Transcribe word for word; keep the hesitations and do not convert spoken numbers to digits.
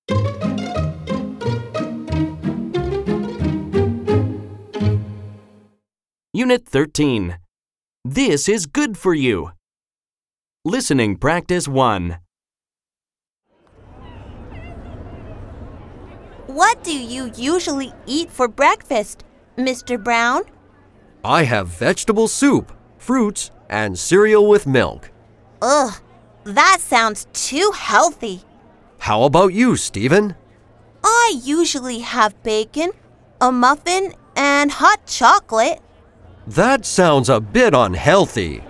Unit thirteen. This is good for you. Listening practice one. What do you usually eat for breakfast, Mister Brown? I have vegetable soup, fruits, and cereal with milk. Ugh, that sounds too healthy. How about you, Stephen? I usually have bacon, a muffin, and hot chocolate. That sounds a bit unhealthy.